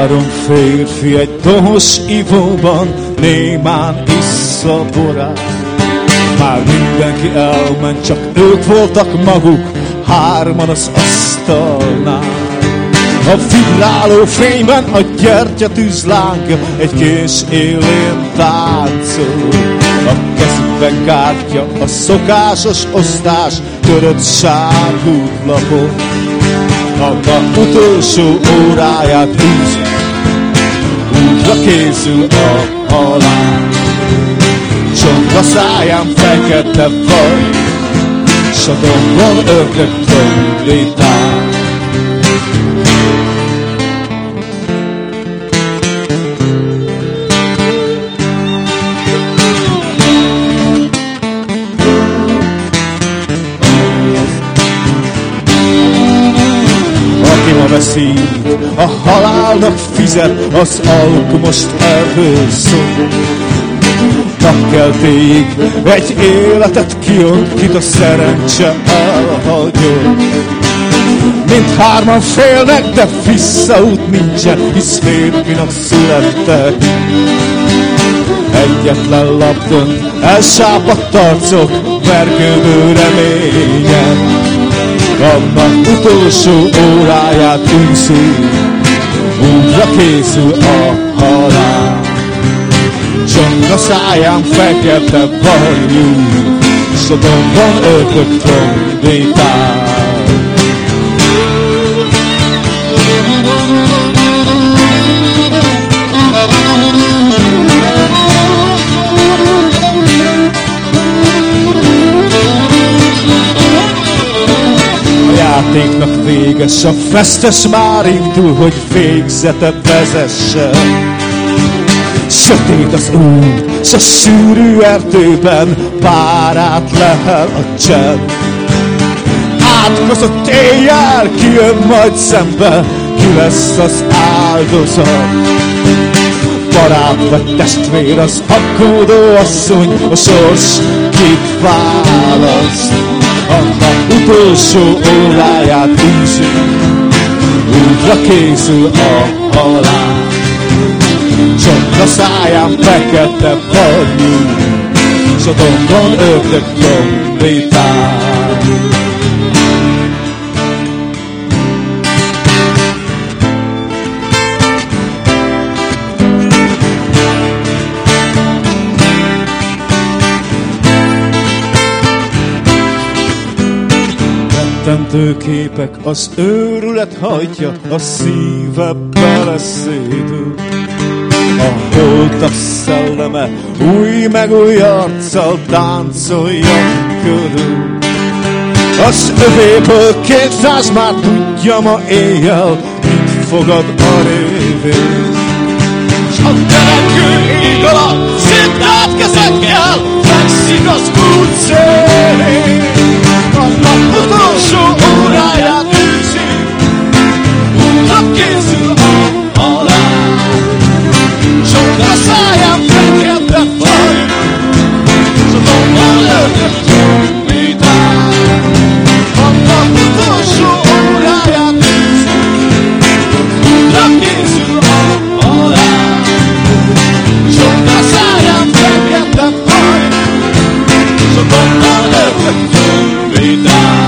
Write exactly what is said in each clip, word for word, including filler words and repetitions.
Három férfi egy dohos ivóban némán issza borát. Már mindenki elment, csak ők voltak maguk, hárman az asztalnál. A vibráló fényben a gyertyatűz lángja egy kés élén táncol. A kezükben kártya, a szokásos osztás, törött sárgútlapon. A nap utolsó óráját űz, útra készül a halál. Csont a száján fekete vaj, s a dombon ördög trombitál. Veszít, a halálnak fizet, az alk most erről szól. Napkeltéig egy életet kiont, kit a szerencse elhagyott. Mindhárman félnek, de visszaút nincsen, hisz férfinak születtek. Egyetlen lap dönt, elsápadt arcok, vergődő reményen. Annak utolsó óráját űzi, útra készül a halál. Csont a száján fekete varjú, s a dombon ördög trombitál. Játéknak véges, a fesztes már indul, hogy végzete vezessen. Sötét az út, s a sűrű erdőben párát lehel a csend. Átkozott éjjel kijön majd szembe, ki lesz az áldozat. Barát vagy testvér, az aggódó asszony, a sors kit választ. Annak utolsó óráját űzi, útra készül a halál. Csont a száján fekete varjú, s a dombon ördög trombitál. Rettentő képek, az őrület hajtja, a szíve beleszédül. A holtak szelleme új meg új arccal táncolja körül. Az övéből kétszáz már tudja ma éjjel, mit fogad a révén. S a terengő ég alatt széttárt kezekkel fekszik az út szélén. A nap utolsó óráját űzi, útra készül a halál. Csont a száján fekete vaj, s a dombon ördög trombitál. A nap utolsó óráját űzi, útra készül a halál. Csont a száján fekete vaj, s a dombon ördög trombitál.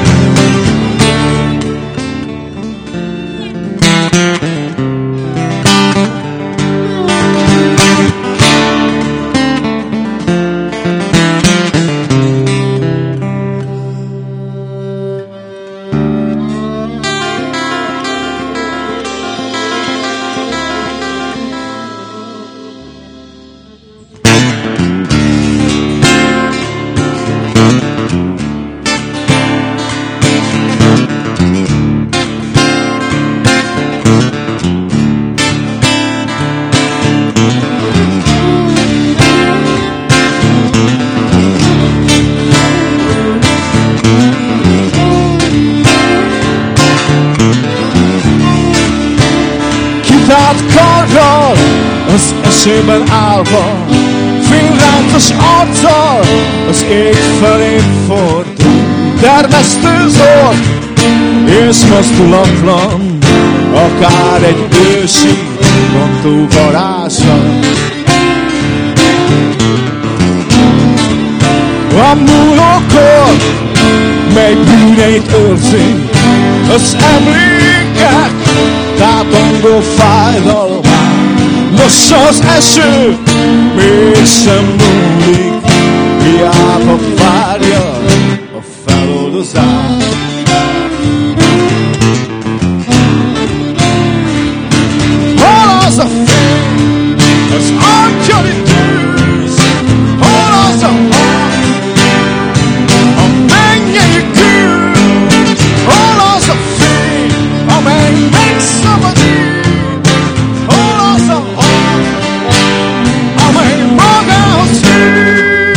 Az esőben állva, fényrántos arccal, az ég felé fordul, termesztő zord, és mozdulatlan a akár egy ősi bontó varázslat. A múlókor, mely bűneit őrzi, az emlékek tátongó fájdalmán. Nos, az eső mégsem múlik, hiába várja a feloldozás. Hol az a fény, az angyali tűz, hol az a hang, a mennyei kőz, hol az a fény, amely megszabadít, hol az a hang, amely magához hív.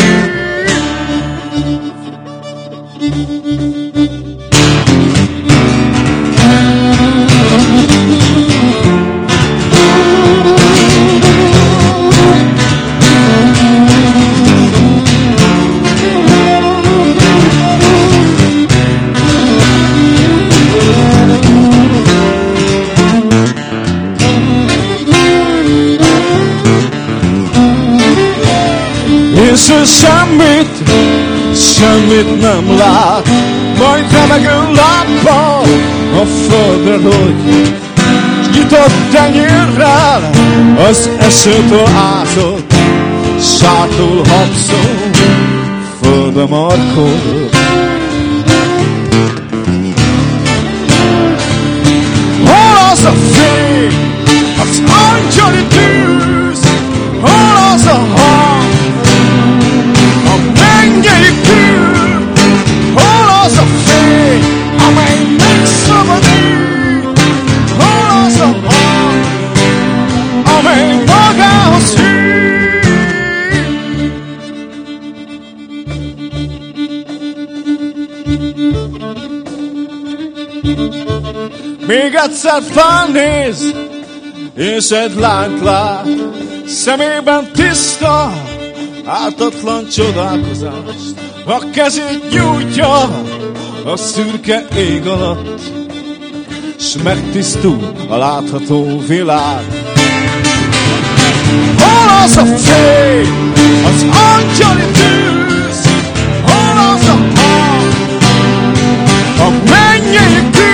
És ő semmit, semmit nem lát, majd remegő lábbal a földre rogy. Nyitott tenyérrel az esőtől ázott, sától habzol, földre markol. Hol az a fény, az angyali tűz, hol az a hang, a mennyei kő, hol az a fény, amely megszabadít, hol az a hang, amely magához hív. Még egyszer felnéz, és egy lányt lát, szemében tiszta, ártatlan csodálkozást. A kezét nyújtja a szürke ég alatt, s megtisztul a látható világ. Hol az a fény, az angyali tűz, hol az a hang, a mennyei tűz,